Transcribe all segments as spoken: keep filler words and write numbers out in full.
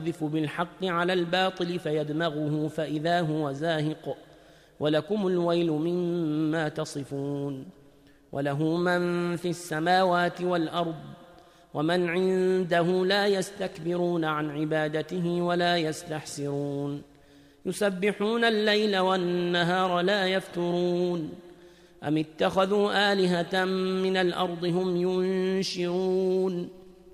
يقذف بالحق على الباطل فيدمغه فإذا هو زاهق ولكم الويل مما تصفون وله من في السماوات والأرض ومن عنده لا يستكبرون عن عبادته ولا يستحسرون يسبحون الليل والنهار لا يفترون أم اتخذوا آلهة من الأرض هم ينشرون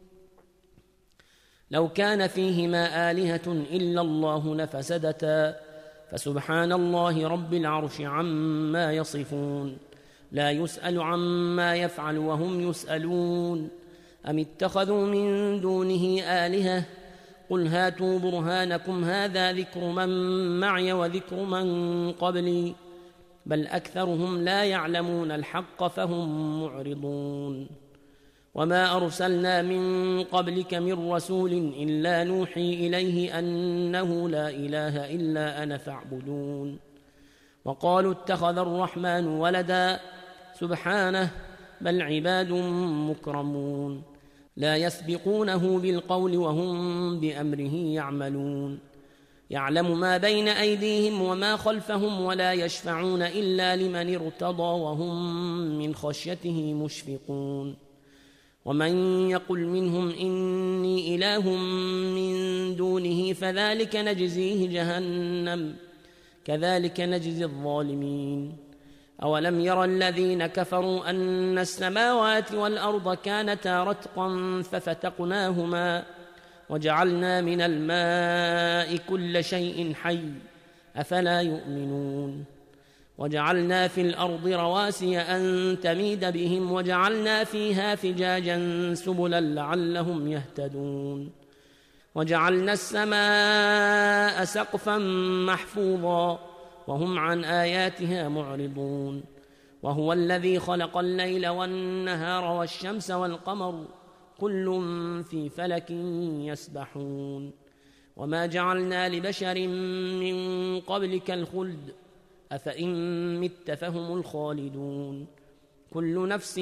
لو كان فيهما آلهة إلا الله لفسدتا فسبحان الله رب العرش عما يصفون لا يسأل عما يفعل وهم يسألون أم اتخذوا من دونه آلهة قل هاتوا برهانكم هذا ذكر من معي وذكر من قبلي بل أكثرهم لا يعلمون الحق فهم معرضون وما أرسلنا من قبلك من رسول إلا نوحي إليه أنه لا إله إلا أنا فاعبدون وقالوا اتخذ الرحمن ولدا سبحانه بل عباد مكرمون لا يسبقونه بالقول وهم بأمره يعملون يعلم ما بين أيديهم وما خلفهم ولا يشفعون إلا لمن ارتضى وهم من خشيته مشفقون ومن يقل منهم إني إله من دونه فذلك نجزيه جهنم كذلك نجزي الظالمين أولم ير الذين كفروا أن السماوات والأرض كانتا رتقا ففتقناهما وجعلنا من الماء كل شيء حي أفلا يؤمنون وجعلنا في الأرض رواسي أن تميد بهم وجعلنا فيها فجاجا سبلا لعلهم يهتدون وجعلنا السماء سقفا محفوظا وهم عن آياتها معرضون وهو الذي خلق الليل والنهار والشمس والقمر كل في فلك يسبحون وما جعلنا لبشر من قبلك الخلد أفإن مت فهم الخالدون كل نفس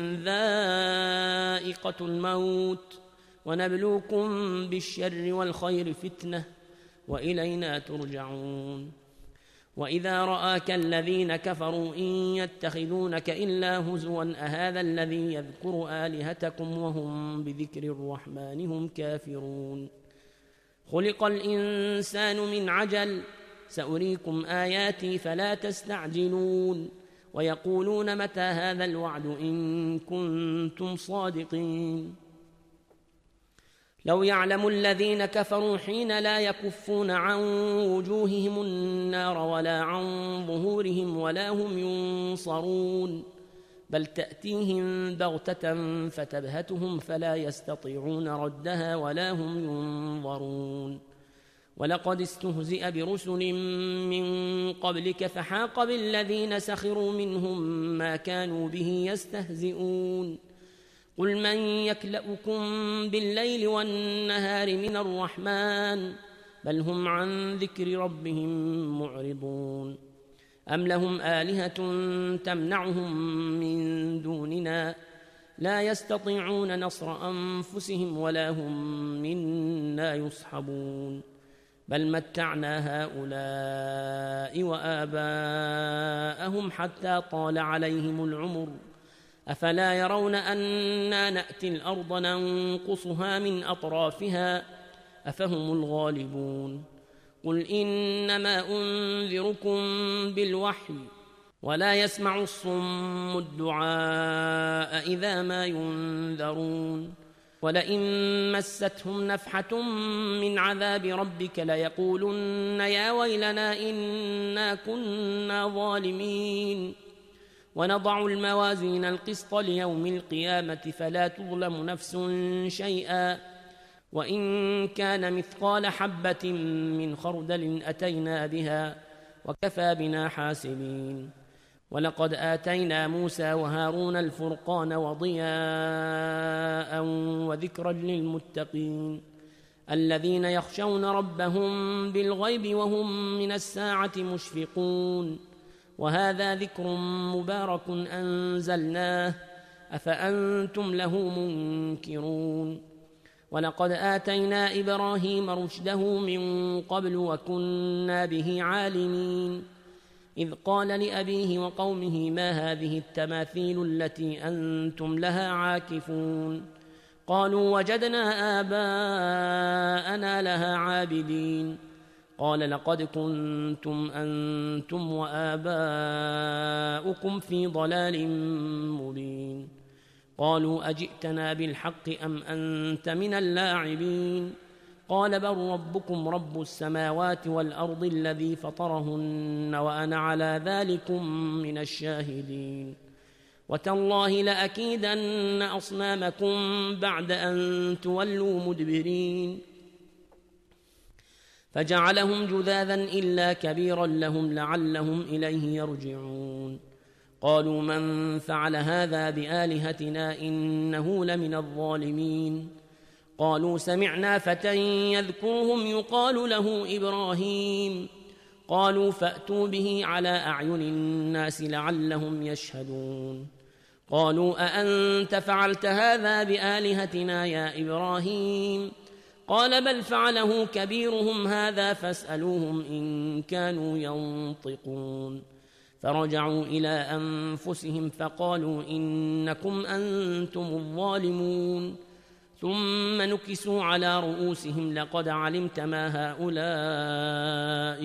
ذائقة الموت ونبلوكم بالشر والخير فتنة وإلينا ترجعون وإذا رآك الذين كفروا إن يتخذونك إلا هزوا أهذا الذي يذكر آلهتكم وهم بذكر الرحمن هم كافرون خلق الإنسان من عجل سأريكم آياتي فلا تستعجلون ويقولون متى هذا الوعد إن كنتم صادقين لو يعلم الذين كفروا حين لا يكفون عن وجوههم النار ولا عن ظهورهم ولا هم ينصرون بل تأتيهم بغتة فتبهتهم فلا يستطيعون ردها ولا هم ينظرون ولقد استهزئ برسل من قبلك فحاق بالذين سخروا منهم ما كانوا به يستهزئون قل من يكلؤكم بالليل والنهار من الرحمن بل هم عن ذكر ربهم معرضون أم لهم آلهة تمنعهم من دوننا لا يستطيعون نصر أنفسهم ولا هم منا يصحبون بل متعنا هؤلاء وآباءهم حتى طال عليهم العمر أفلا يرون أنا نأتي الأرض ننقصها من أطرافها أفهم الغالبون قل إنما أنذركم بالوحي ولا يسمع الصم الدعاء إذا ما ينذرون ولئن مستهم نفحة من عذاب ربك ليقولن يا ويلنا إنا كنا ظالمين ونضع الموازين القسط ليوم القيامة فلا تظلم نفس شيئا وإن كان مثقال حبة من خردل أتينا بها وكفى بنا حاسبين ولقد آتينا موسى وهارون الفرقان وضياء وذكرا للمتقين الذين يخشون ربهم بالغيب وهم من الساعة مشفقون وهذا ذكر مبارك أنزلناه أفأنتم له منكرون ولقد آتينا إبراهيم رشده من قبل وكنا به عالمين إذ قال لأبيه وقومه ما هذه التماثيل التي أنتم لها عاكفون قالوا وجدنا آباءنا لها عابدين قال لقد كنتم أنتم وآباؤكم في ضلال مبين قالوا أجئتنا بالحق أم أنت من اللاعبين قال بل ربكم رب السماوات والأرض الذي فطرهن وأنا على ذلكم من الشاهدين وتالله لأكيدن أصنامكم بعد أن تولوا مدبرين فجعلهم جذاذا إلا كبيرا لهم لعلهم إليه يرجعون قالوا من فعل هذا بآلهتنا إنه لمن الظالمين قالوا سمعنا فتى يذكرهم يقال له إبراهيم قالوا فأتوا به على أعين الناس لعلهم يشهدون قالوا أأنت فعلت هذا بآلهتنا يا إبراهيم قال بل فعله كبيرهم هذا فاسألوهم إن كانوا ينطقون فرجعوا إلى أنفسهم فقالوا إنكم أنتم الظالمون ثم نكسوا على رؤوسهم لقد علمت ما هؤلاء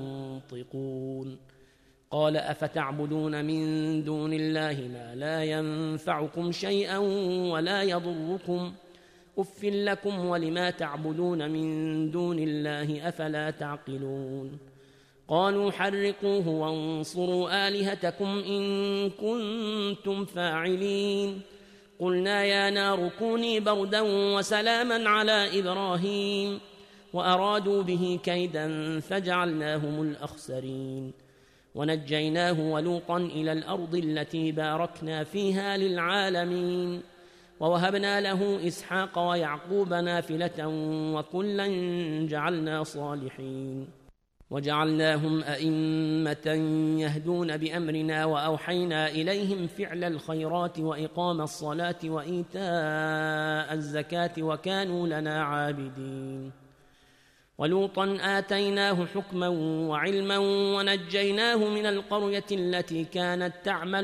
ينطقون قال أفتعبدون من دون الله ما لا ينفعكم شيئا ولا يضركم أف لكم ولما تعبدون من دون الله أفلا تعقلون قالوا حرقوه وانصروا آلهتكم إن كنتم فاعلين قلنا يا نار كوني بردا وسلاما على إبراهيم وأرادوا به كيدا فجعلناهم الأخسرين ونجيناه ولوطا إلى الأرض التي باركنا فيها للعالمين ووهبنا له إسحاق ويعقوب نافلة وكلا جعلنا صالحين وجعلناهم أئمة يهدون بأمرنا وأوحينا إليهم فعل الخيرات وإقام الصلاة وإيتاء الزكاة وكانوا لنا عابدين ولوطا آتيناه حكما وعلما ونجيناه من القرية التي كانت تعمل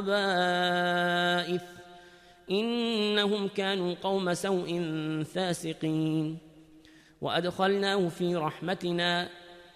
الخبائث إنهم كانوا قوم سوء فاسقين وأدخلناه في رحمتنا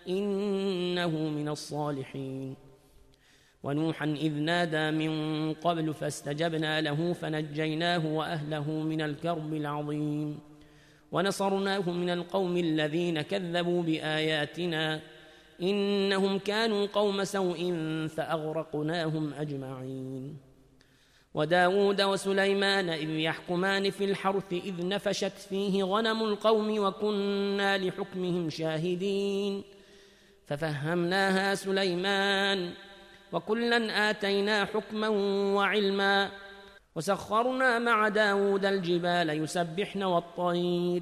إنه من الصالحين ونوحا إذ نادى من قبل فاستجبنا له فنجيناه وأهله من الكرب العظيم ونصرناه من القوم الذين كذبوا بآياتنا إنهم كانوا قوم سوء فأغرقناهم أجمعين وداود وسليمان إذ يحكمان في الحرث إذ نفشت فيه غنم القوم وكنا لحكمهم شاهدين ففهمناها سليمان وكلا آتينا حكما وعلما وسخرنا مع داود الجبال يسبحن والطير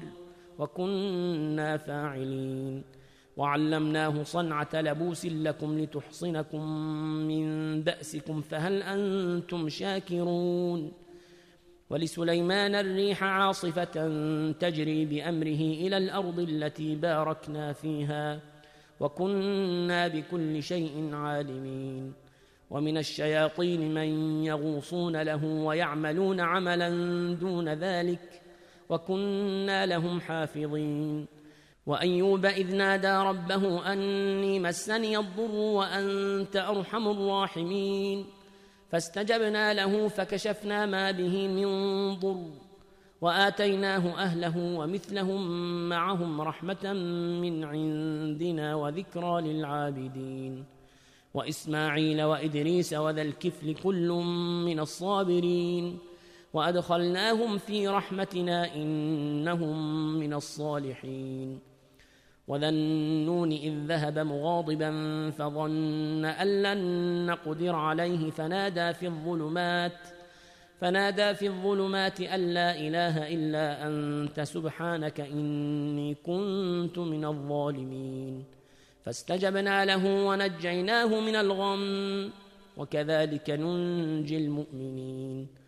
وكنا فاعلين وعلمناه صنعة لبوس لكم لتحصنكم من بأسكم فهل أنتم شاكرون ولسليمان الريح عاصفة تجري بأمره إلى الأرض التي باركنا فيها وكنا بكل شيء عالمين ومن الشياطين من يغوصون له ويعملون عملا دون ذلك وكنا لهم حافظين وأيوب إذ نادى ربه أني مسني الضر وأنت أرحم الراحمين فاستجبنا له فكشفنا ما به من ضر وآتيناه أهله ومثلهم معهم رحمة من عندنا وذكرى للعابدين وإسماعيل وإدريس وذا الكفل كل من الصابرين وأدخلناهم في رحمتنا إنهم من الصالحين وذا النون إذ ذهب مغاضبا فظن أن لن نقدر عليه فنادى في الظلمات فنادى في الظلمات أن لا إله إلا أنت سبحانك إني كنت من الظالمين فاستجبنا له ونجيناه من الغم وكذلك ننجي المؤمنين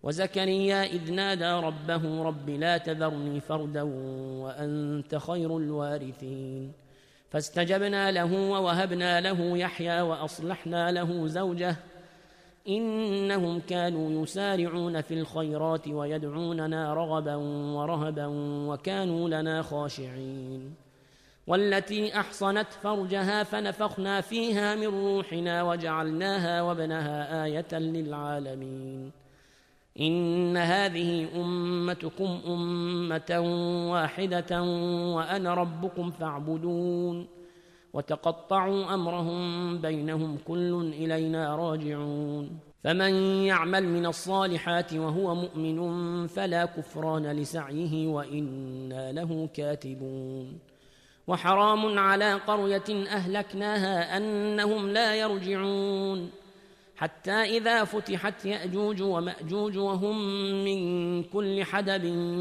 وزكريا إذ نادى ربه رب لا تذرني فردا وأنت خير الوارثين فاستجبنا له ووهبنا له يحيى وأصلحنا له زوجه إنهم كانوا يسارعون في الخيرات ويدعوننا رغبا ورهبا وكانوا لنا خاشعين والتي أحصنت فرجها فنفخنا فيها من روحنا وجعلناها وابنها آية للعالمين إن هذه أمتكم أمة واحدة وأنا ربكم فاعبدون وتقطعوا أمرهم بينهم كل إلينا راجعون فمن يعمل من الصالحات وهو مؤمن فلا كفران لسعيه وإنا له كاتبون وحرام على قرية أهلكناها أنهم لا يرجعون حتى إذا فتحت يأجوج ومأجوج وهم من كل حدب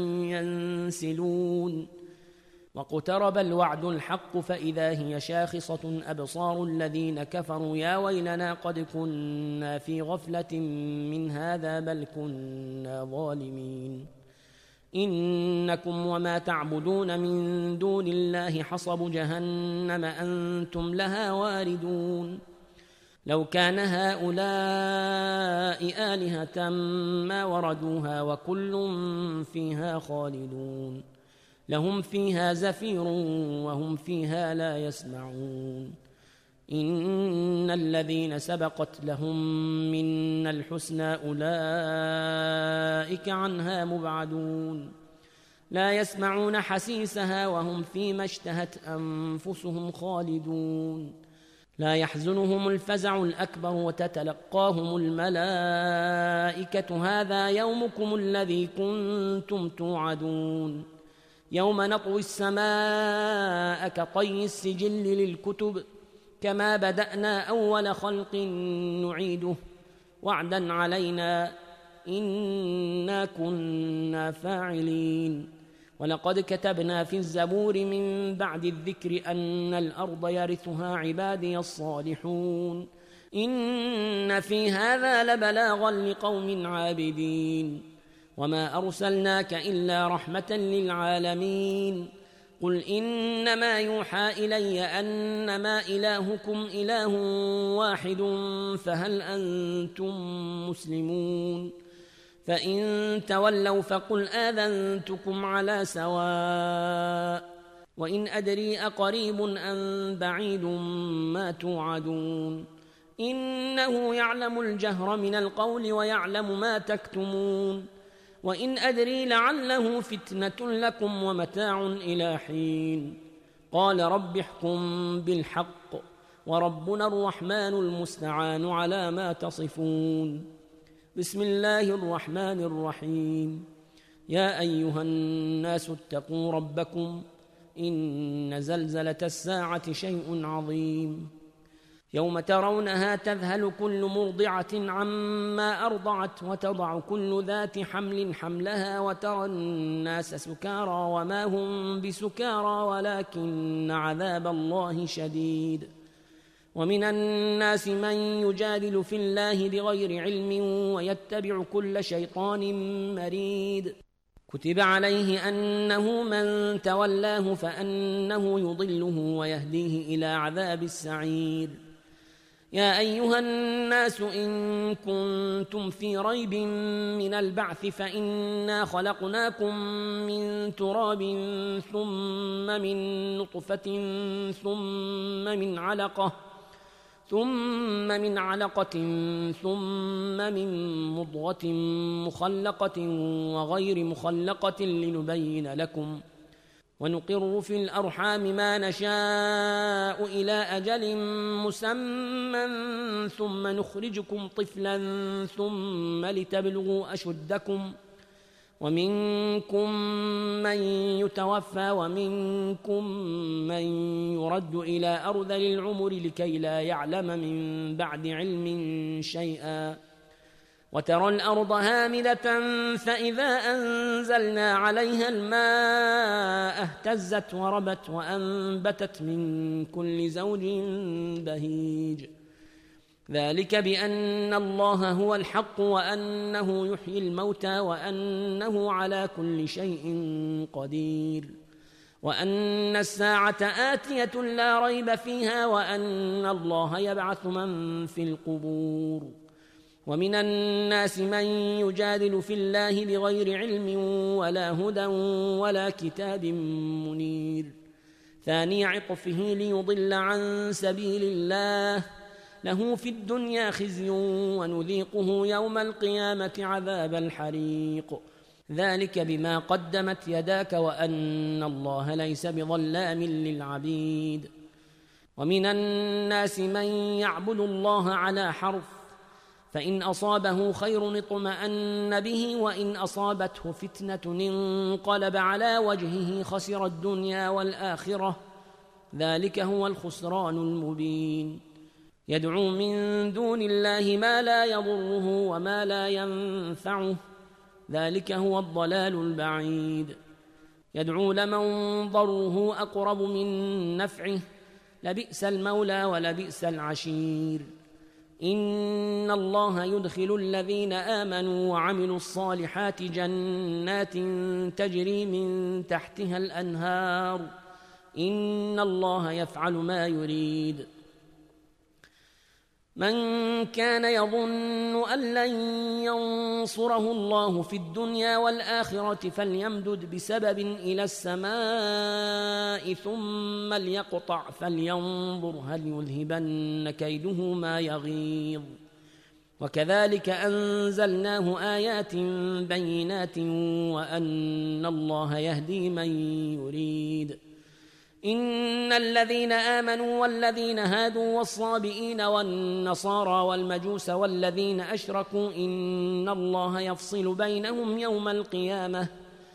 ينسلون واقترب الوعد الحق فإذا هي شاخصة أبصار الذين كفروا يا ويلنا قد كنا في غفلة من هذا بل كنا ظالمين إنكم وما تعبدون من دون الله حصب جهنم أنتم لها واردون لو كان هؤلاء آلهة ما وردوها وكل فيها خالدون لهم فيها زفير وهم فيها لا يسمعون إن الذين سبقت لهم منا الحسنى أولئك عنها مبعدون لا يسمعون حسيسها وهم فيما اشتهت أنفسهم خالدون لا يحزنهم الفزع الأكبر وتتلقاهم الملائكة هذا يومكم الذي كنتم توعدون يوم نطوي السماء كطي السجل للكتب كما بدأنا أول خلق نعيده وعدا علينا إنا كنا فاعلين ولقد كتبنا في الزبور من بعد الذكر أن الأرض يرثها عبادي الصالحون إن في هذا لبلاغا لقوم عابدين وما أرسلناك إلا رحمة للعالمين قل إنما يوحى إلي أنما إلهكم إله واحد فهل أنتم مسلمون فإن تولوا فقل آذنتكم على سواء وإن أدري أقريب أم بعيد ما توعدون إنه يعلم الجهر من القول ويعلم ما تكتمون وإن أدري لعله فتنة لكم ومتاع إلى حين قال رب احكم بالحق وربنا الرحمن المستعان على ما تصفون بسم الله الرحمن الرحيم يا أيها الناس اتقوا ربكم إن زلزلة الساعة شيء عظيم يوم ترونها تذهل كل مرضعة عما أرضعت وتضع كل ذات حمل حملها وترى الناس سكارى وما هم بسكارى ولكن عذاب الله شديد ومن الناس من يجادل في الله بغير علم ويتبع كل شيطان مريد كتب عليه أنه من تولاه فأنه يضله ويهديه إلى عذاب السعير يا أيها الناس إن كنتم في ريب من البعث فإنا خلقناكم من تراب ثم من نطفة ثم من علقة ثم من علقة ثم من مضغة مخلقة وغير مخلقة لنبين لكم ونقر في الأرحام ما نشاء إلى أجل مسمى ثم نخرجكم طفلا ثم لتبلغوا أشدكم ومنكم من يتوفى ومنكم من يرد إلى أرذل العمر لكي لا يعلم من بعد علم شيئا وترى الأرض هامدة فإذا أنزلنا عليها الماء اهتزت وربت وأنبتت من كل زوج بهيج ذلك بأن الله هو الحق وأنه يحيي الموتى وأنه على كل شيء قدير وأن الساعة آتية لا ريب فيها وأن الله يبعث من في القبور ومن الناس من يجادل في الله بغير علم ولا هدى ولا كتاب منير ثاني عطفه ليضل عن سبيل الله له في الدنيا خزي ونذيقه يوم القيامة عذاب الحريق ذلك بما قدمت يداك وأن الله ليس بظلام للعبيد ومن الناس من يعبد الله على حرف فإن أصابه خير اطمأن به وإن أصابته فتنة انقلب على وجهه خسر الدنيا والآخرة ذلك هو الخسران المبين يدعو من دون الله ما لا يضره وما لا ينفعه ذلك هو الضلال البعيد يدعو لمن ضره أقرب من نفعه لبئس المولى ولبئس العشير إن الله يدخل الذين آمنوا وعملوا الصالحات جنات تجري من تحتها الأنهار إن الله يفعل ما يريد من كان يظن أن لن ينصره الله في الدنيا والآخرة فليمدد بسبب إلى السماء ثم ليقطع فلينظر هل يذهبن كيده ما يغيظ وكذلك أنزلناه آيات بينات وأن الله يهدي من يريد إن الذين آمنوا والذين هادوا والصابئين والنصارى والمجوس والذين أشركوا إن الله يفصل بينهم يوم القيامة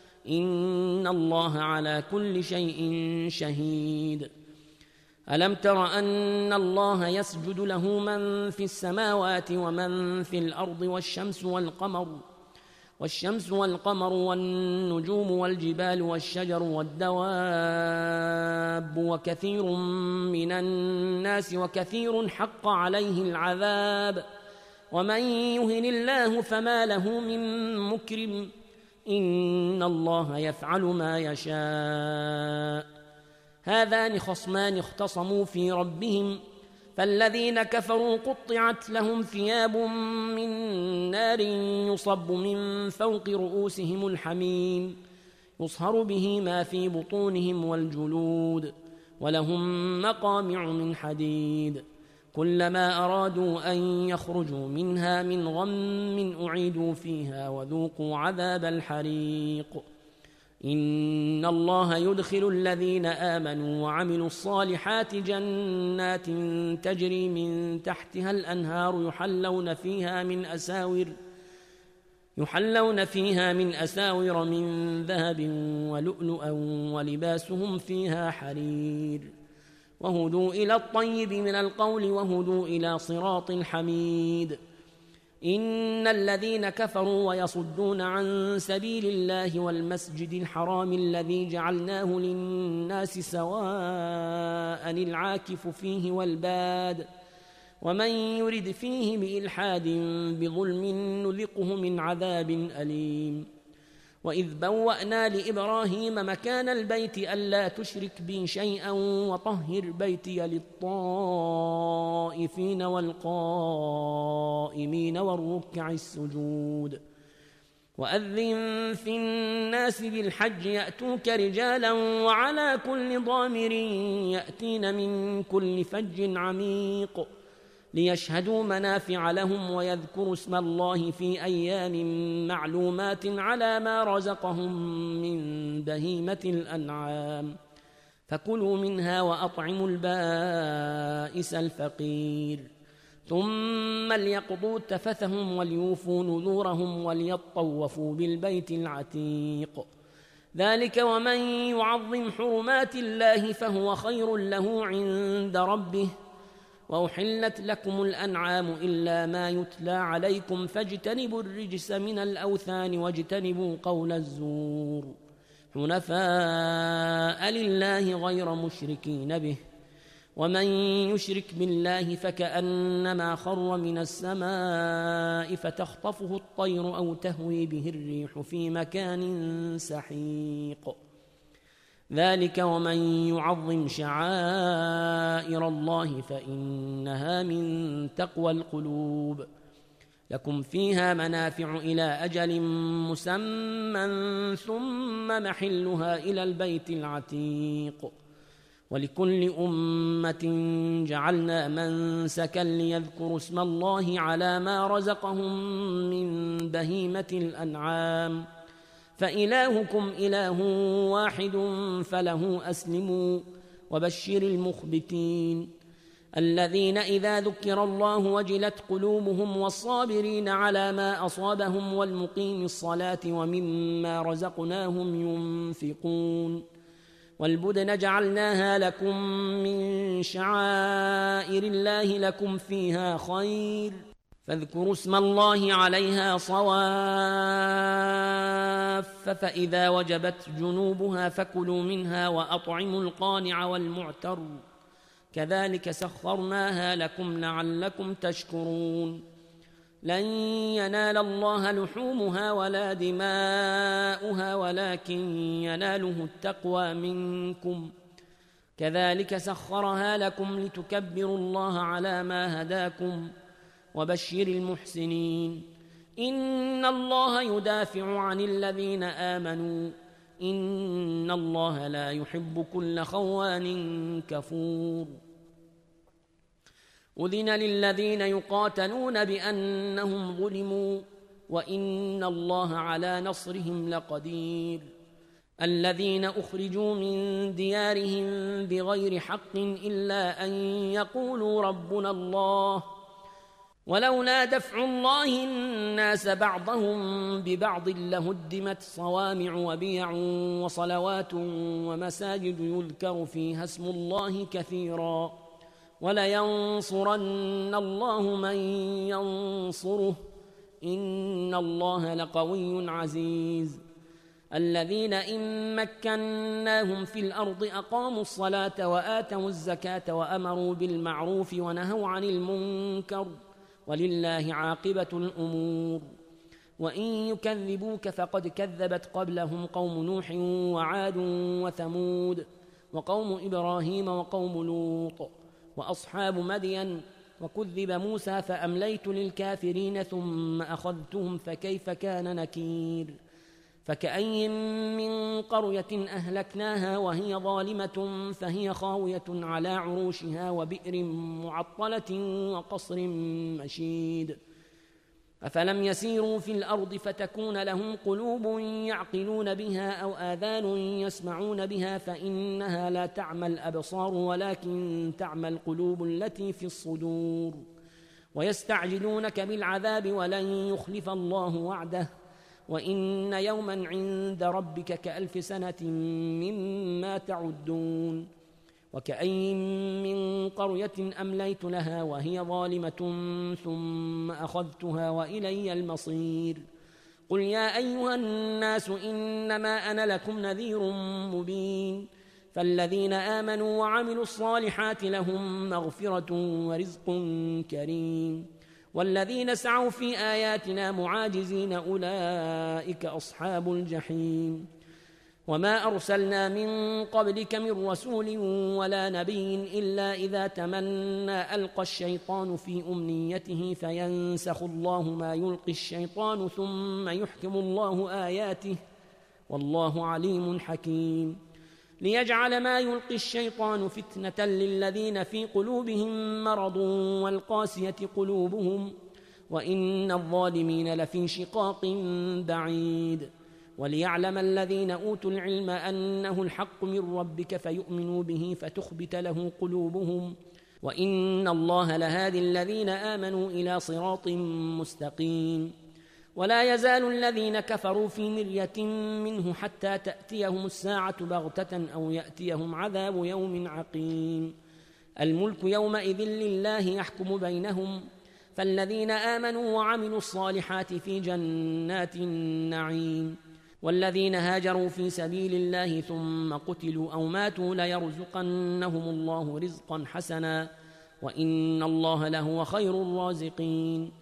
إن الله على كل شيء شهيد ألم تر أن الله يسجد له من في السماوات ومن في الأرض والشمس والقمر والشمس والقمر والنجوم والجبال والشجر والدواب وكثير من الناس وكثير حق عليه العذاب ومن يهن الله فما له من مكرم إن الله يفعل ما يشاء هذان خصمان اختصموا في ربهم فالذين كفروا قطعت لهم ثياب من نار يصب من فوق رؤوسهم الحميم يصهر به ما في بطونهم والجلود ولهم مقامع من حديد كلما أرادوا أن يخرجوا منها من غم أعيدوا فيها وذوقوا عذاب الحريق إن الله يدخل الذين آمنوا وعملوا الصالحات جنات تجري من تحتها الأنهار يحلون فيها من أساور يحلون فيها من أساور من ذهب ولؤلؤا ولباسهم فيها حرير وهدوا إلى الطيب من القول وهدوا إلى صراط الحميد إن الذين كفروا ويصدون عن سبيل الله والمسجد الحرام الذي جعلناه للناس سواء العاكف فيه والباد ومن يرد فيه بإلحاد بظلم نذقه من عذاب أليم وإذ بوأنا لإبراهيم مكان البيت ألا تشرك بي شيئا وطهر بيتي للطائفين والقائمين والركع السجود وأذن في الناس بالحج يأتوك رجالا وعلى كل ضامر يأتين من كل فج عميق ليشهدوا منافع لهم ويذكروا اسم الله في أيام معلومات على ما رزقهم من بهيمة الأنعام فكلوا منها وأطعموا البائس الفقير ثم ليقضوا تفثهم وليوفوا نذورهم وليطوفوا بالبيت العتيق ذلك ومن يعظم حرمات الله فهو خير له عند ربه وأحلت لكم الأنعام إلا ما يتلى عليكم فاجتنبوا الرجس من الأوثان واجتنبوا قول الزور حنفاء لله غير مشركين به ومن يشرك بالله فكأنما خر من السماء فتخطفه الطير أو تهوي به الريح في مكان سحيق ذلك ومن يعظم شعائر الله فإنها من تقوى القلوب لكم فيها منافع إلى أجل مسمى ثم محلها إلى البيت العتيق ولكل أمة جعلنا منسكا ليذكروا اسم الله على ما رزقهم من بهيمة الأنعام فإلهكم إله واحد فله أسلموا وبشر المخبتين الذين إذا ذكر الله وجلت قلوبهم والصابرين على ما أصابهم والمقيم الصلاة ومما رزقناهم ينفقون والبدن جعلناها لكم من شعائر الله لكم فيها خير فاذكروا اسم الله عليها صواف فإذا وجبت جنوبها فكلوا منها وأطعموا القانع والمعتر كذلك سخرناها لكم لعلكم تشكرون لن ينال الله لحومها ولا دماؤها ولكن يناله التقوى منكم كذلك سخرها لكم لتكبروا الله على ما هداكم وبشر المحسنين إن الله يدافع عن الذين آمنوا إن الله لا يحب كل خوان كفور أذن للذين يقاتلون بأنهم ظلموا وإن الله على نصرهم لقدير الذين أخرجوا من ديارهم بغير حق إلا أن يقولوا ربنا الله ولولا دفع الله الناس بعضهم ببعض لهدمت صوامع وبيع وصلوات ومساجد يذكر فيها اسم الله كثيرا ولينصرن الله من ينصره إن الله لقوي عزيز الذين إن مكناهم في الأرض أقاموا الصلاة وآتوا الزكاة وأمروا بالمعروف ونهوا عن المنكر ولله عاقبة الأمور وإن يكذبوك فقد كذبت قبلهم قوم نوح وعاد وثمود وقوم إبراهيم وقوم لوط وأصحاب مدين وكذب موسى فأمليت للكافرين ثم أخذتهم فكيف كان نكير فكأي من قرية أهلكناها وهي ظالمة فهي خاوية على عروشها وبئر معطلة وقصر مشيد أفلم يسيروا في الأرض فتكون لهم قلوب يعقلون بها أو آذان يسمعون بها فإنها لا تعمى الأبصار ولكن تعمى القلوب التي في الصدور ويستعجلونك بالعذاب ولن يخلف الله وعده وإن يوما عند ربك كألف سنة مما تعدون وكأي من قرية أمليت لها وهي ظالمة ثم أخذتها وإلي المصير قل يا أيها الناس إنما أنا لكم نذير مبين فالذين آمنوا وعملوا الصالحات لهم مغفرة ورزق كريم والذين سعوا في آياتنا معاجزين أولئك أصحاب الجحيم وما أرسلنا من قبلك من رسول ولا نبي إلا إذا تمنى ألقى الشيطان في أمنيته فينسخ الله ما يلقي الشيطان ثم يحكم الله آياته والله عليم حكيم ليجعل ما يلقي الشيطان فتنة للذين في قلوبهم مرض والقاسية قلوبهم وإن الظالمين لفي شقاق بعيد وليعلم الذين أوتوا العلم أنه الحق من ربك فيؤمنوا به فتخبت له قلوبهم وإن الله لهادي الذين آمنوا إلى صراط مستقيم ولا يزال الذين كفروا في مرية منه حتى تأتيهم الساعة بغتة أو يأتيهم عذاب يوم عقيم الملك يومئذ لله يحكم بينهم فالذين آمنوا وعملوا الصالحات في جنات النعيم والذين هاجروا في سبيل الله ثم قتلوا أو ماتوا ليرزقنهم الله رزقا حسنا وإن الله لهو خير الرازقين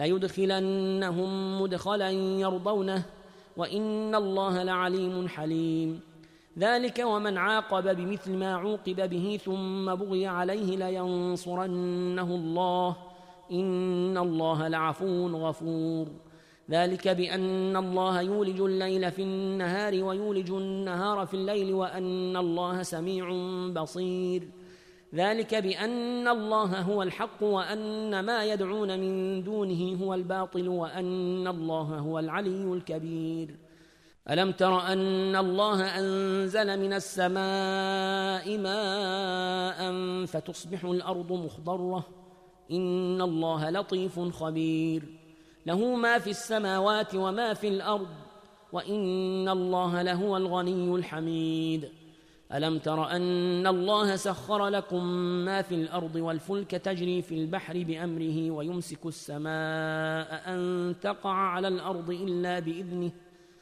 ليدخلنهم مدخلا يرضونه وإن الله لعليم حليم ذلك ومن عاقب بمثل ما عوقب به ثم بغي عليه لينصرنه الله إن الله لعفو غفور ذلك بأن الله يولج الليل في النهار ويولج النهار في الليل وأن الله سميع بصير ذلك بأن الله هو الحق وأن ما يدعون من دونه هو الباطل وأن الله هو العلي الكبير ألم تر أن الله أنزل من السماء ماء فتصبح الأرض مخضرة إن الله لطيف خبير له ما في السماوات وما في الأرض وإن الله لهو الغني الحميد ألم تر أن الله سخر لكم ما في الأرض والفلك تجري في البحر بأمره ويمسك السماء أن تقع على الأرض إلا بإذنه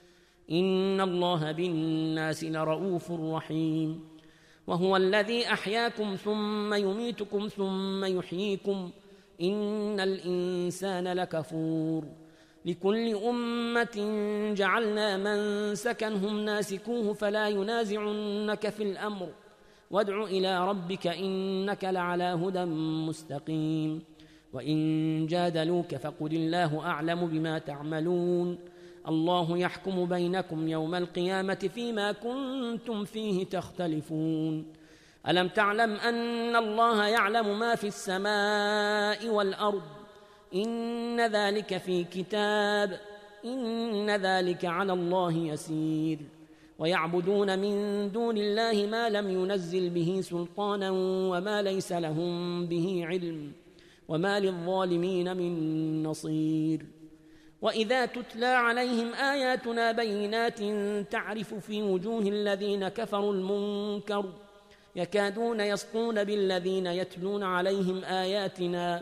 إن الله بالناس لرؤوف رحيم وهو الذي أحياكم ثم يميتكم ثم يحييكم إن الإنسان لكفور لكل أمة جعلنا من سكنهم ناسكوه فلا ينازعنك في الأمر وادع إلى ربك إنك لعلى هدى مستقيم وإن جادلوك فقل الله أعلم بما تعملون الله يحكم بينكم يوم القيامة فيما كنتم فيه تختلفون ألم تعلم أن الله يعلم ما في السماء والأرض إن ذلك في كتاب إن ذلك على الله يسير ويعبدون من دون الله ما لم ينزل به سلطانا وما ليس لهم به علم وما للظالمين من نصير وإذا تتلى عليهم آياتنا بينات تعرف في وجوه الذين كفروا المنكر يكادون يسطون بالذين يتلون عليهم آياتنا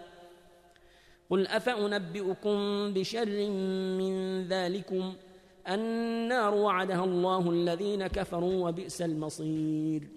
قل أفأنبئكم بشر من ذلكم النار وعدها الله الذين كفروا وبئس المصير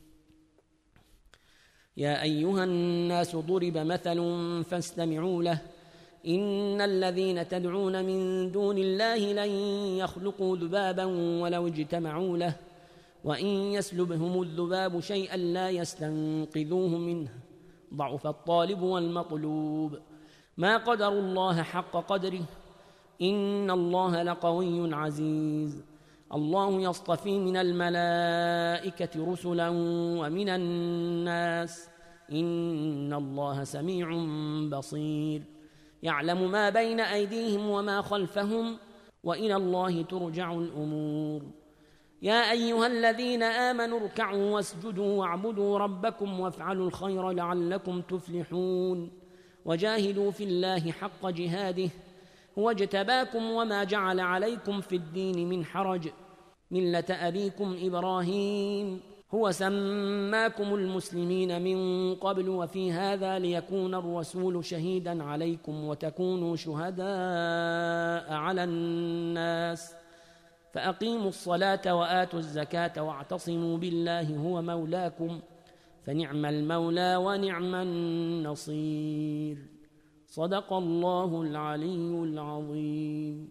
يا أيها الناس ضرب مثل فاستمعوا له إن الذين تدعون من دون الله لن يخلقوا ذبابا ولو اجتمعوا له وإن يسلبهم الذباب شيئا لا يستنقذوه منه ضعف الطالب والمطلوب ما قدروا الله حق قدره إن الله لقوي عزيز الله يصطفي من الملائكة رسلا ومن الناس إن الله سميع بصير يعلم ما بين أيديهم وما خلفهم وإلى الله ترجع الأمور يا أيها الذين آمنوا اركعوا واسجدوا واعبدوا ربكم وافعلوا الخير لعلكم تفلحون وجاهدوا في الله حق جهاده هو اجتباكم وما جعل عليكم في الدين من حرج ملة أبيكم إبراهيم هو سماكم المسلمين من قبل وفي هذا ليكون الرسول شهيدا عليكم وتكونوا شهداء على الناس فأقيموا الصلاة وآتوا الزكاة واعتصموا بالله هو مولاكم فنعم المولى ونعم النصير صدق الله العلي العظيم.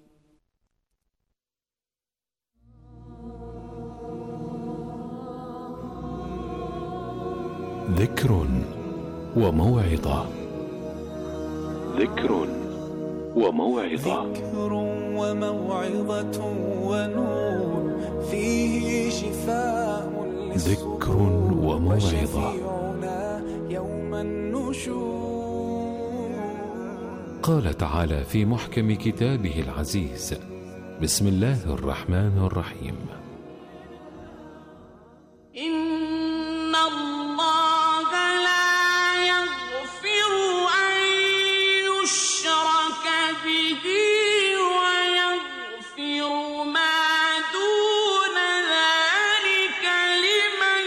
ذكر وموعظة ذكر وموعظة ذكر وموعظة ونور فيه شفاء ذكر وموعظة يوم النشور. قال تعالى في محكم كتابه العزيز بسم الله الرحمن الرحيم إن الله لا يغفر أن يشرك به ويغفر ما دون ذلك لمن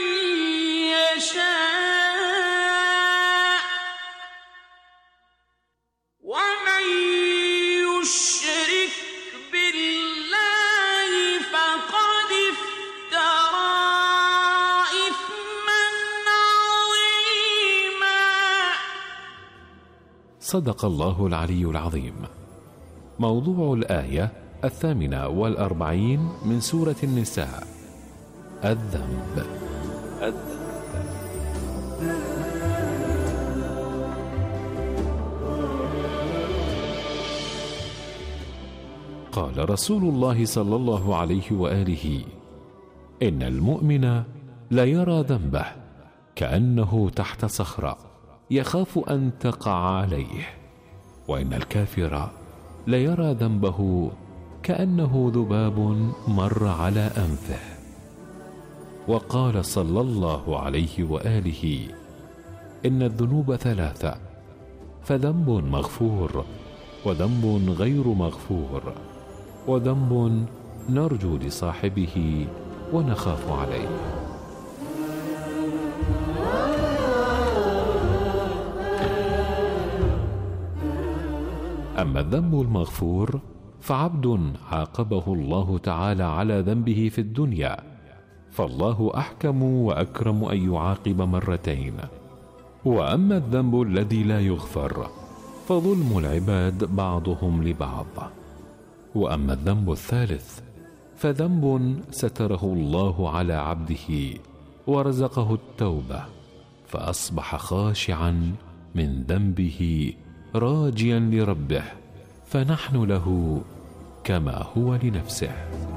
يشاء ومن يشرك بالله فقد صدق الله العلي العظيم. موضوع الآية الثامنة والأربعين من سورة النساء: الذنب. الذنب. قال رسول الله صلى الله عليه وآله: إن المؤمن لا يرى ذنبه كأنه تحت صخرة يخاف أن تقع عليه، وإن الكافر لا يرى ذنبه كأنه ذباب مر على أنفه. وقال صلى الله عليه وآله: إن الذنوب ثلاثة، فذنب مغفور، وذنب غير مغفور، وذنب نرجو لصاحبه ونخاف عليه. أما الذنب المغفور فعبد عاقبه الله تعالى على ذنبه في الدنيا، فالله أحكم وأكرم أن يعاقب مرتين. وأما الذنب الذي لا يغفر فظلم العباد بعضهم لبعض. وأما الذنب الثالث فذنب ستره الله على عبده ورزقه التوبة، فأصبح خاشعا من ذنبه راجيا لربه، فنحن له كما هو لنفسه.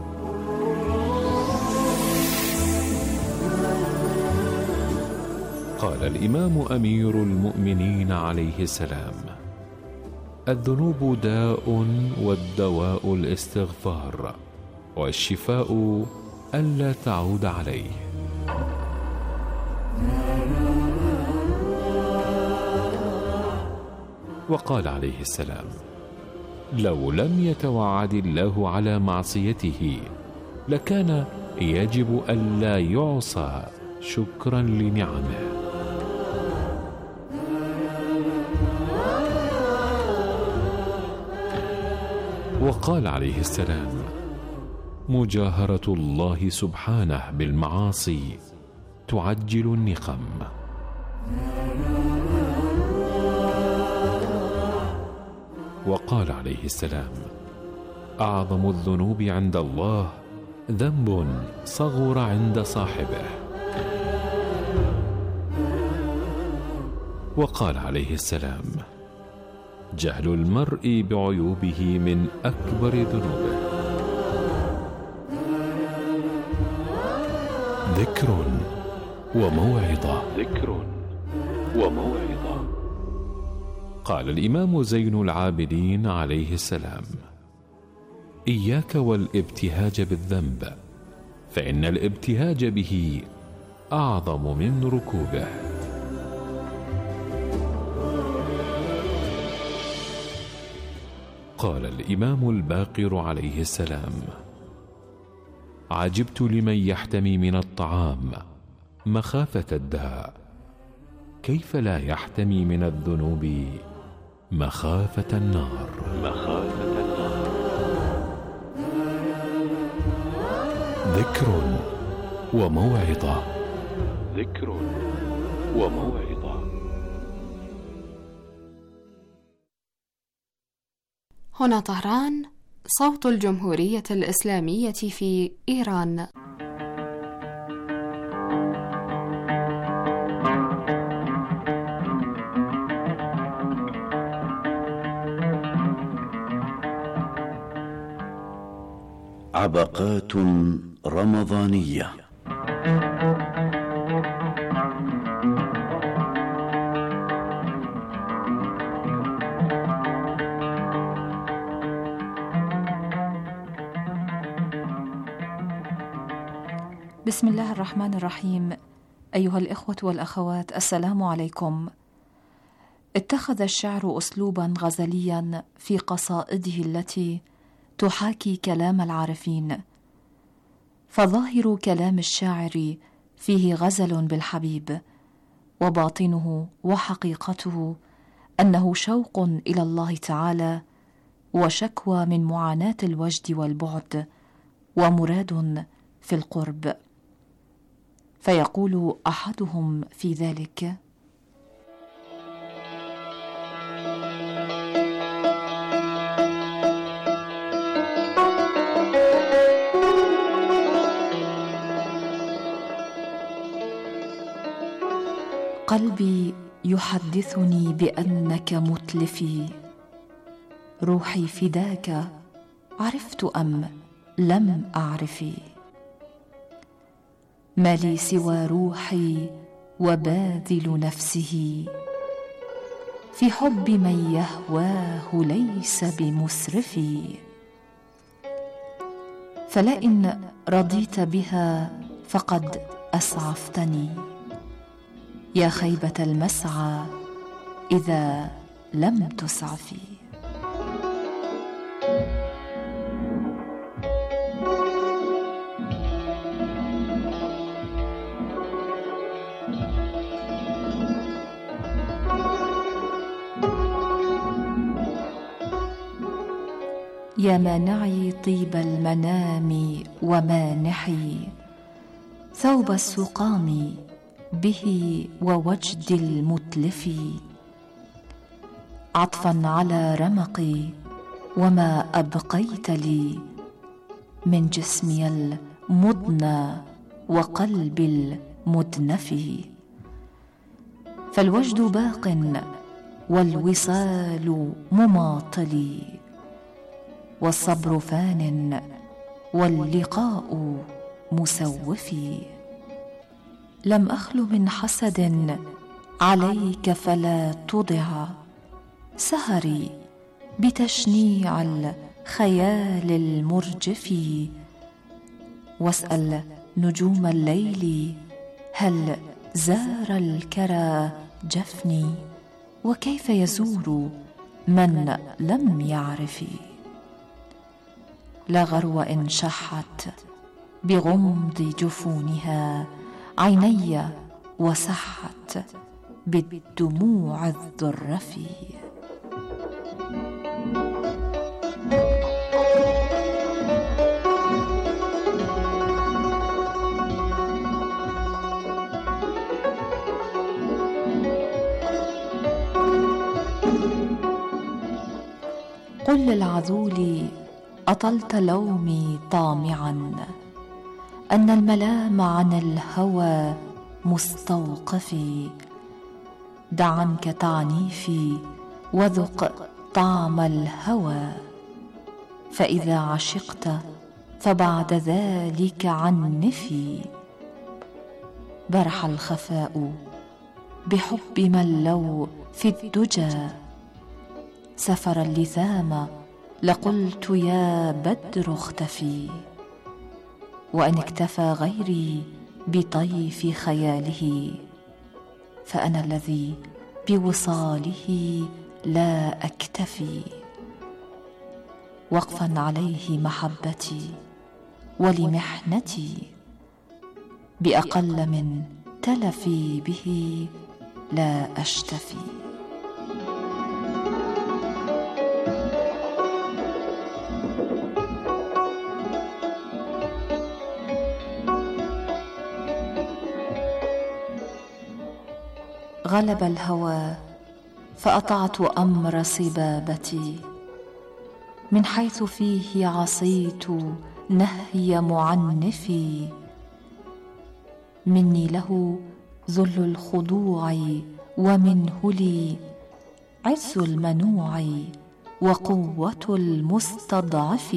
قال الإمام أمير المؤمنين عليه السلام: الذنوب داء، والدواء الاستغفار، والشفاء ألا تعود عليه. وقال عليه السلام: لو لم يتوعد الله على معصيته لكان يجب ألا يعصى شكرا لنعمه. وقال عليه السلام: مجاهرة الله سبحانه بالمعاصي تعجل النقم. وقال عليه السلام: أعظم الذنوب عند الله ذنب صغر عند صاحبه. وقال عليه السلام: جهل المرء بعيوبه من أكبر ذنوبه. ذكر وموعظة. ذكر وموعظة. قال الإمام زين العابدين عليه السلام: إياك والابتهاج بالذنب، فإن الابتهاج به أعظم من ركوبه. قال الإمام الباقر عليه السلام: عجبت لمن يحتمي من الطعام مخافة الداء، كيف لا يحتمي من الذنوب مخافة النار. مخافة النار. ذكر وموعظة. ذكر وموعظة. هنا طهران، صوت الجمهورية الإسلامية في إيران. عبقات رمضانية. بسم الله الرحمن الرحيم. أيها الإخوة والأخوات، السلام عليكم. اتخذ الشعر أسلوبا غزليا في قصائده التي تحاكي كلام العارفين، فظاهر كلام الشاعر فيه غزل بالحبيب، وباطنه وحقيقته أنه شوق إلى الله تعالى، وشكوى من معاناة الوجد والبعد، ومراد في القرب. فيقول أحدهم في ذلك: قلبي يحدثني بأنك متلفي، روحي فداك عرفت أم لم أعرفي، ما لي سوى روحي وباذل نفسه، في حب من يهواه ليس بمسرفي، فلئن رضيت بها فقد أسعفتني، يا خيبة المسعى إذا لم تسعفي. يا مانعي طيب المنام ومانحي ثوب السقام به ووجد المتلف، عطفا على رمقي وما أبقيت لي من جسمي المضنى وقلب المدنف، فالوجد باق والوصال مماطلي، والصبر فان واللقاء مسوفي، لم أخل من حسد عليك فلا تضع سهري بتشنيع الخيال المرجف، واسأل نجوم الليل هل زار الكرى جفني، وكيف يزور من لم يعرف، لا غرو إن شحت بغمض جفونها عيني وسحت بالدموع الذرف. قل للعذول أطلت لومي طامعا أن الملام عن الهوى مستوقفي، دع عنك تعنيفي وذق طعم الهوى، فإذا عشقت فبعد ذلك عنفي، برح الخفاء بحب من لو في الدجى سفر اللثام لقلت يا بدر اختفي، وإن اكتفى غيري بطيف خياله فأنا الذي بوصاله لا أكتفي، وقفا عليه محبتي ولمحنتي بأقل من تلفي به لا أشتفي. غلب الهوى فأطعت أمر صبابتي، من حيث فيه عصيت نهي معنفي، مني له ذل الخضوع ومنه لي عز المنوع وقوة المستضعف،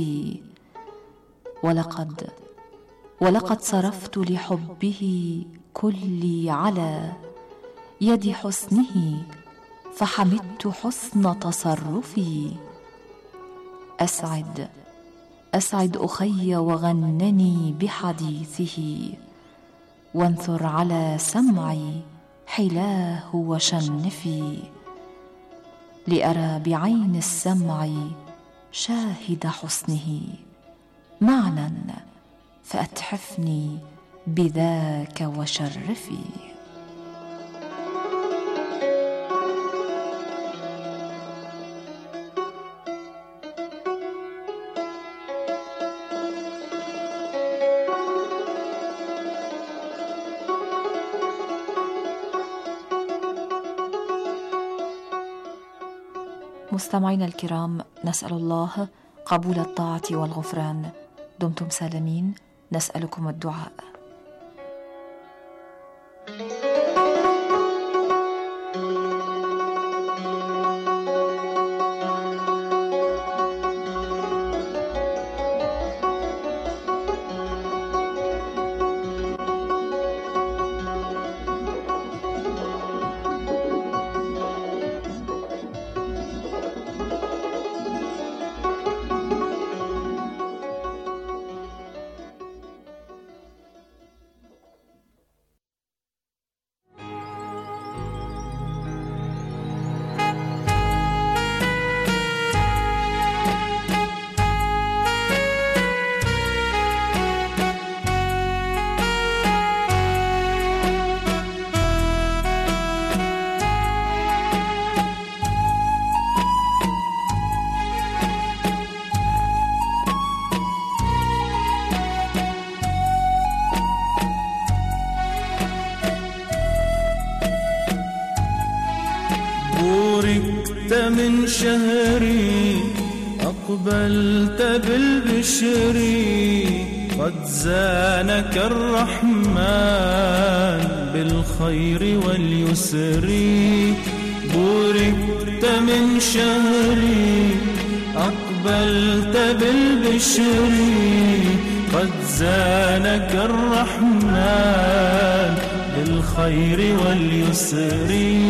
ولقد ولقد صرفت لحبه كلي على يد حسنه فحمدت حسن تصرفي، أسعد أسعد أخي وغنني بحديثه، وانثر على سمعي حلاه وشنفي، لأرى بعين السمع شاهد حسنه معنى فأتحفني بذاك وشرفي. مستمعينا الكرام، نسأل الله قبول الطاعة والغفران. دمتم سالمين، نسألكم الدعاء. بوركت من شهري أقبلت بالبشر قد زانك الرحمن بالخير واليسر بوركت من شهري أقبلت بالبشر قد زانك الرحمن بالخير واليسر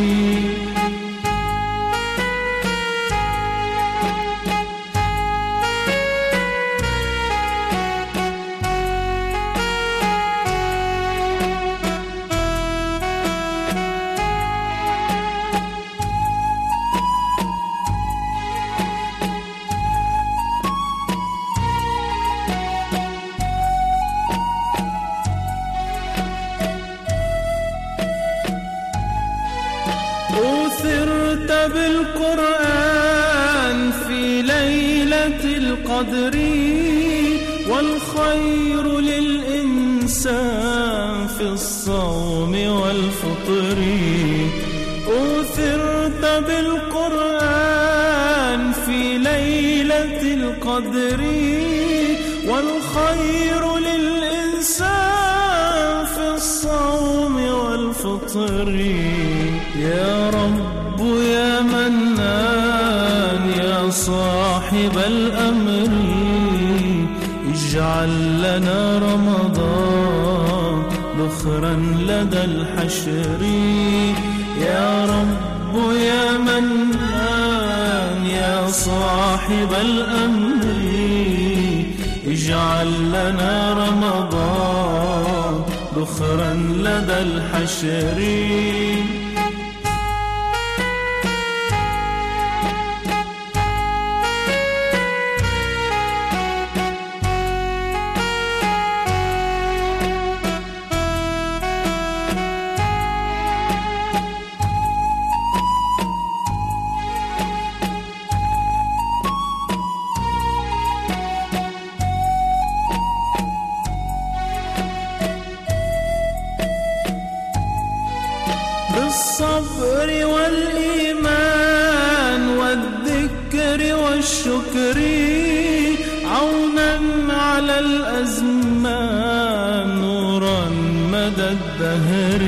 أوثرت بالقرآن في ليلة القدر والخير للإنسان في الصوم والفطر أوثرت بالقرآن في ليلة القدر والخير للإنسان في الصوم والفطر يا رب يا منان يا صاحب الأمر اجعل لنا رمضان ذخرا لدى الحشر يا رب يا منان يا صاحب الأمر اجعل لنا رمضان ذخرا لدى الحشر بالصبر والإيمان والذكر والشكر عونا على الأزمان نورا مدى الدهر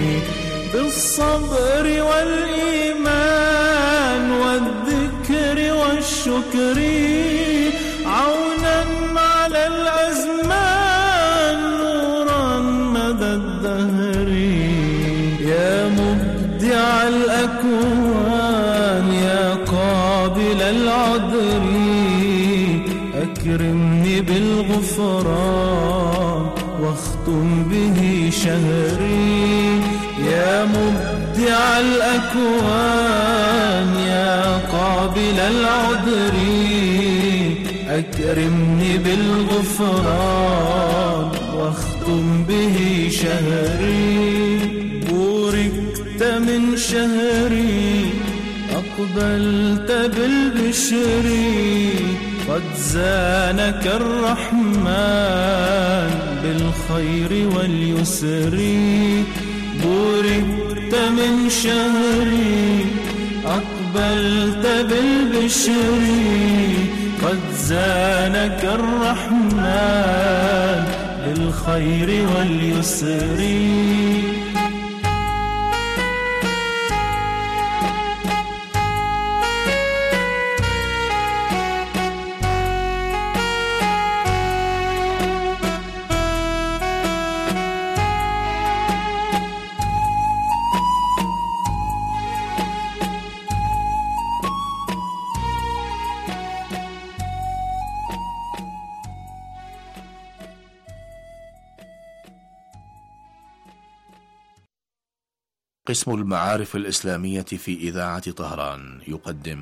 بالصبر والإيمان والذكر والشكر عونا على الأزمان نورا مدى الدهر يا مبدع الأكوان يا قابل العذر أكرمني بالغفران واختم به شهري يا مبدع الأكوان يا قابل العذر أكرمني بالغفران واختم به شهري بوركت من شهري أقبلت بالبشر قد زانك الرحمن بالخير واليسر بوركت من شهري أقبلت بالبشر قد زانك الرحمن بالخير واليسر قسم المعارف الإسلامية في إذاعة طهران يقدم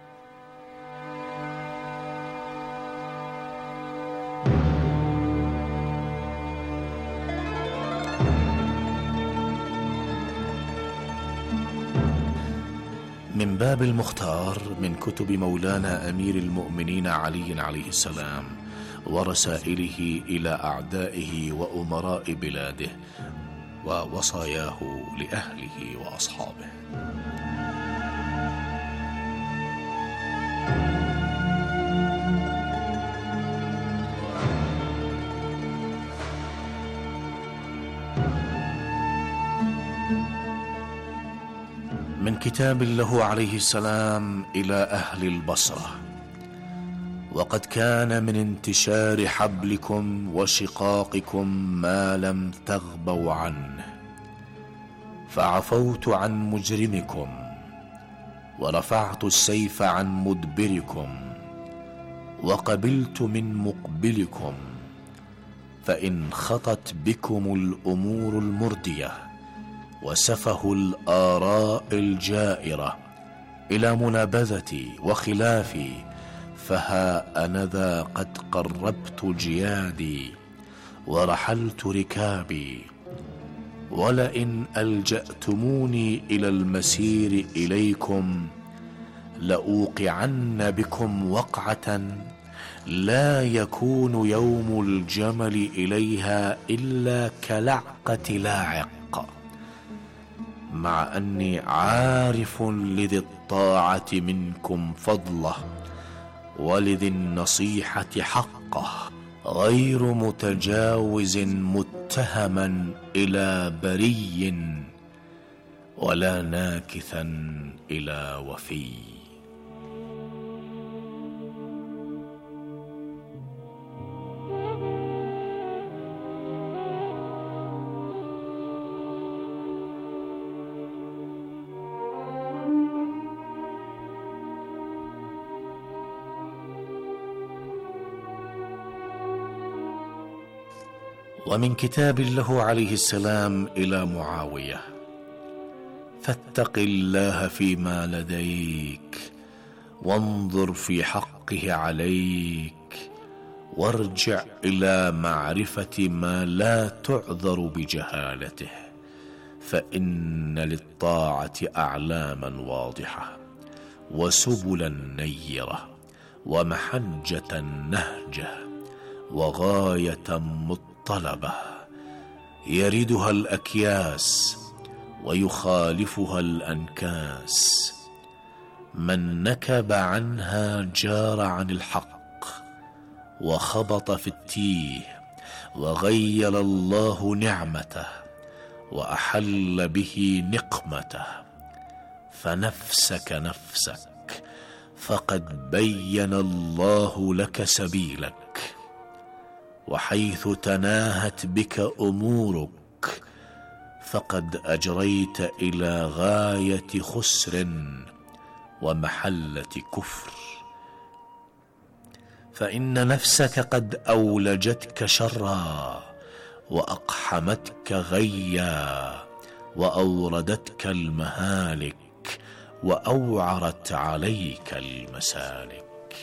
من باب المختار من كتب مولانا أمير المؤمنين علي عليه السلام ورسائله إلى أعدائه وأمراء بلاده ووصاياه لأهله وأصحابه. ومن كتاب له عليه السلام إلى أهل البصرة: وقد كان من انتشار حبلكم وشقاقكم ما لم تغبوا عنه، فعفوت عن مجرمكم ورفعت السيف عن مدبركم وقبلت من مقبلكم، فإن خطت بكم الأمور المردية وسفه الآراء الجائرة إلى منابذتي وخلافي، فها أنذا قد قربت جيادي ورحلت ركابي، ولئن ألجأتموني إلى المسير إليكم لأوقعن بكم وقعة لا يكون يوم الجمل إليها إلا كلعقة لاعق، مع أني عارف لذي الطاعة منكم فضله ولذي النصيحة حقه، غير متجاوز متهما إلى بري ولا ناكثا إلى وفي. ومن كتاب له عليه السلام إلى معاوية: فاتق الله فيما لديك وانظر في حقه عليك، وارجع إلى معرفة ما لا تعذر بجهالته، فإن للطاعة أعلاما واضحة وسبلا نيرة ومحجة نهجة وغاية مطلبة يردها الأكياس ويخالفها الأنكاس. من نكب عنها جار عن الحق وخبط في التيه، وغيل الله نعمته وأحل به نقمته. فنفسك نفسك، فقد بين الله لك سبيلك، وحيث تناهت بك أمورك فقد أجريت إلى غاية خسر ومحلة كفر. فإن نفسك قد أولجتك شرا وأقحمتك غيا وأوردتك المهالك وأوعرت عليك المسالك.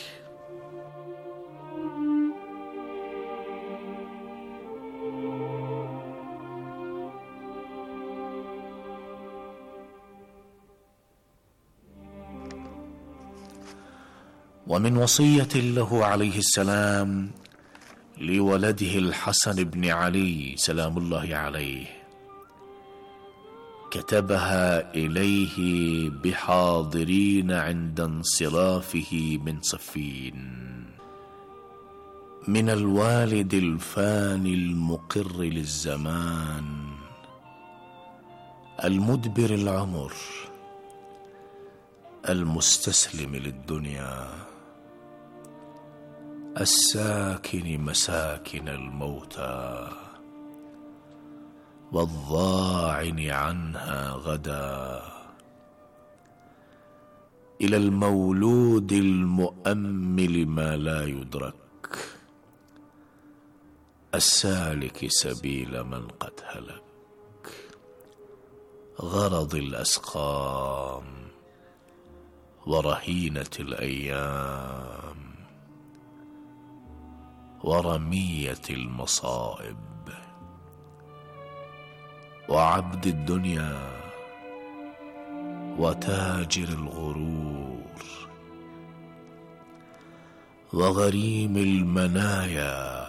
ومن وصية له عليه السلام لولده الحسن بن علي سلام الله عليه، كتبها إليه بحاضرين عند انصرافه من صفين: من الوالد الفاني المقر للزمان، المدبر العمر، المستسلم للدنيا، الساكن مساكن الموتى، والضاعن عنها غدا، إلى المولود المؤمل ما لا يدرك، السالك سبيل من قد هلك، غرض الأسقام ورهينة الأيام ورمية المصائب، وعبد الدنيا وتاجر الغرور، وغريم المنايا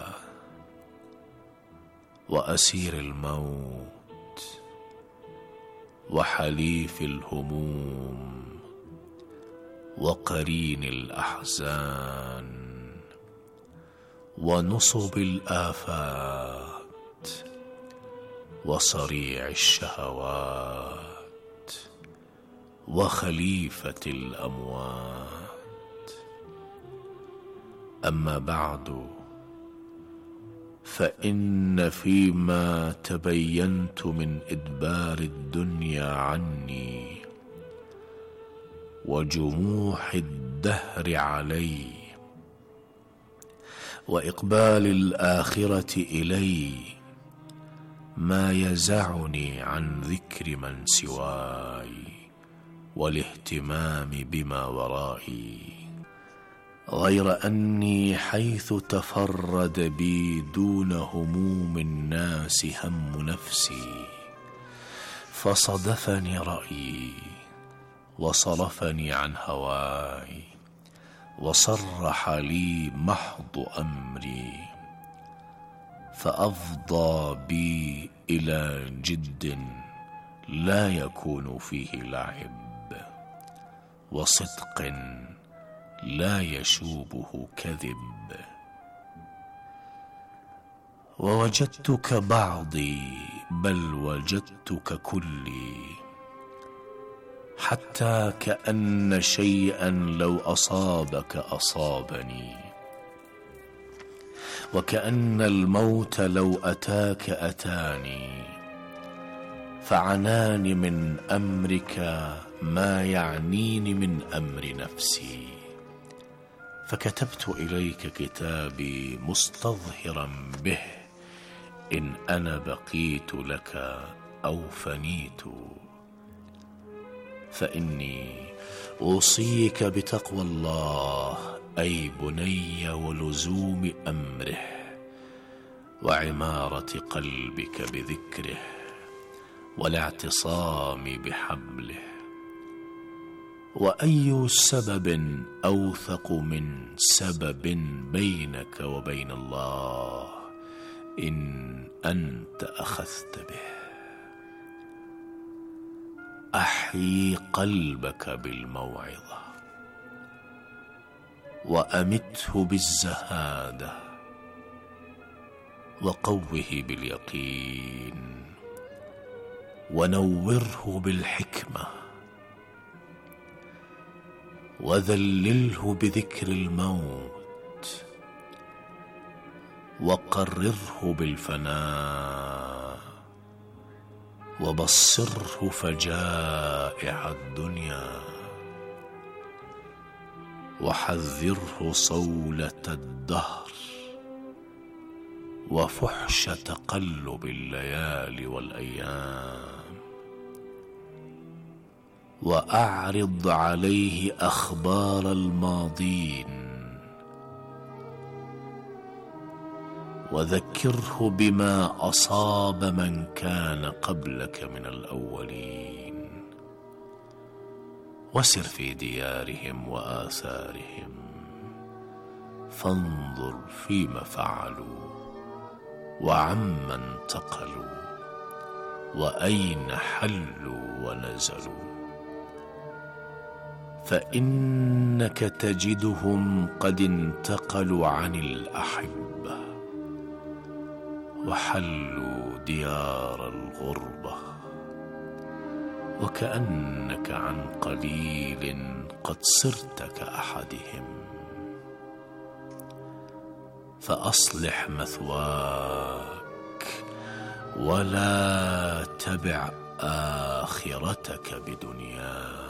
وأسير الموت، وحليف الهموم، وقرين الأحزان، ونصب الآفات، وصريع الشهوات، وخليفة الأموات. أما بعد، فإن فيما تبينت من إدبار الدنيا عني وجموح الدهر علي وإقبال الآخرة إلي ما يزعني عن ذكر من سواي والاهتمام بما ورائي، غير أني حيث تفرد بي دون هموم الناس هم نفسي فصدفني رأيي وصرفني عن هواي وصرح لي محض أمري، فأفضى بي إلى جد لا يكون فيه لعب، وصدق لا يشوبه كذب. ووجدتك بعضي بل وجدتك كلي، حتى كأن شيئا لو أصابك أصابني، وكأن الموت لو أتاك أتاني، فعناني من أمرك ما يعنيني من أمر نفسي، فكتبت إليك كتابي مستظهرا به إن أنا بقيت لك أو فنيت. فإني أوصيك بتقوى الله أي بني ولزوم أمره وعمارة قلبك بذكره والاعتصام بحبله. وأي سبب أوثق من سبب بينك وبين الله إن أنت أخذت به. أحيي قلبك بالموعظة وأمته بالزهادة وقوه باليقين ونوره بالحكمة وذلله بذكر الموت وقرره بالفناء وبصره فجائع الدنيا وحذره صولة الدهر وفحش تقلب الليالي والأيام، وأعرض عليه أخبار الماضين وذكره بما أصاب من كان قبلك من الأولين، وسر في ديارهم وآثارهم فانظر فيما فعلوا وعمن انتقلوا وأين حلوا ونزلوا، فإنك تجدهم قد انتقلوا عن الأحبة وحلوا ديار الغربة، وكأنك عن قليل قد صرت كأحدهم. فأصلح مثواك ولا تبع آخرتك بدنياك.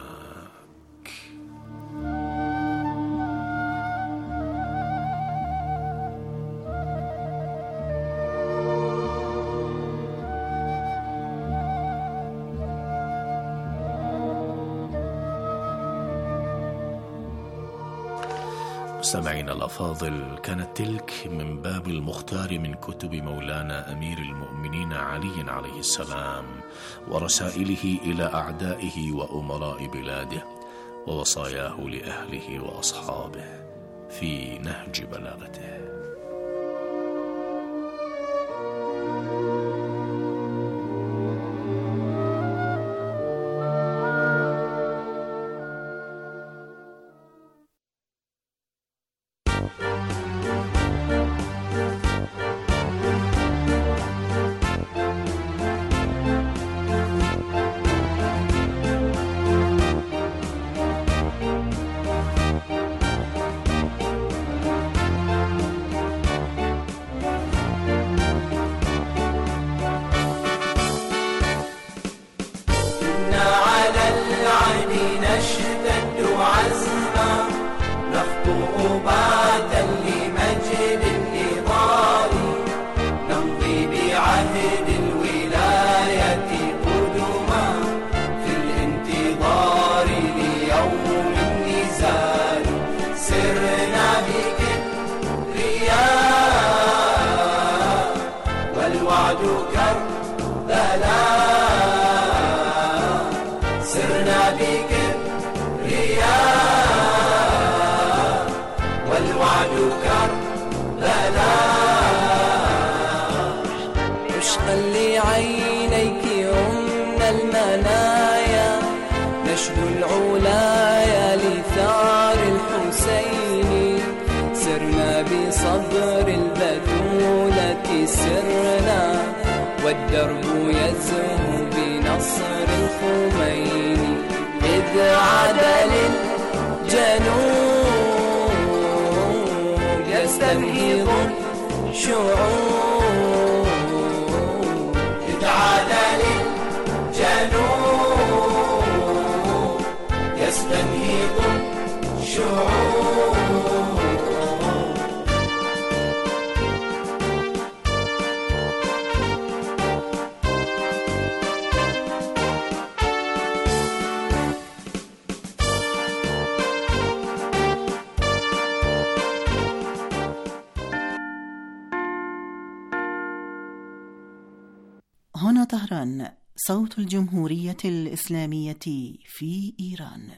مستمعينا الأفاضل، كانت تلك من باب المختار من كتب مولانا أمير المؤمنين علي عليه السلام ورسائله إلى أعدائه وأمراء بلاده ووصاياه لأهله وأصحابه في نهج بلاغته. الأبرياء والوعد كربلاء. عشقا لعينيك يمنى المنايا نشد العلايا لثار الحسين سرنا بصبر البتولة سرنا والدرب يزهو بنصر الخمين إذ عاد للجنوب يستنهض الشعوب إذ عاد للجنوب يستنهض الشعوب. هنا طهران، صوت الجمهورية الإسلامية في إيران.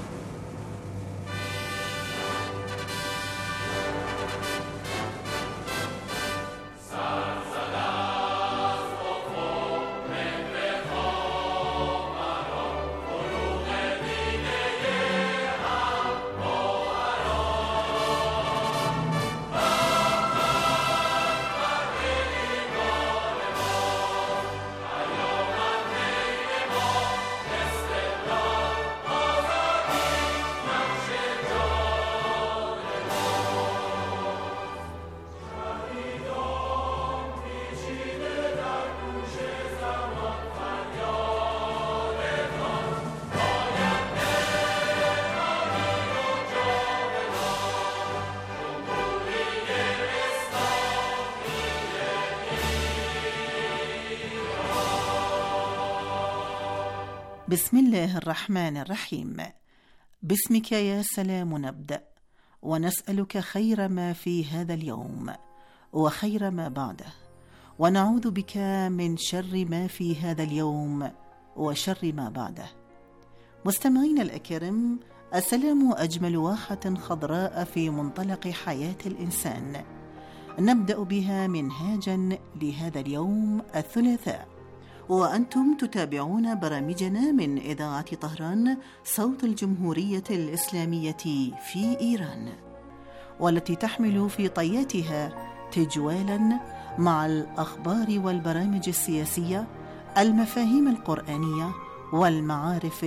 بسم الله الرحمن الرحيم. باسمك يا سلام نبدأ، ونسألك خير ما في هذا اليوم وخير ما بعده، ونعوذ بك من شر ما في هذا اليوم وشر ما بعده. مستمعين الأكرام، السلام أجمل واحة خضراء في منطلق حياة الإنسان، نبدأ بها منهاجا لهذا اليوم الثلاثاء، وأنتم تتابعون برامجنا من إذاعة طهران صوت الجمهورية الإسلامية في إيران، والتي تحمل في طياتها تجوالا مع الأخبار والبرامج السياسية، المفاهيم القرآنية والمعارف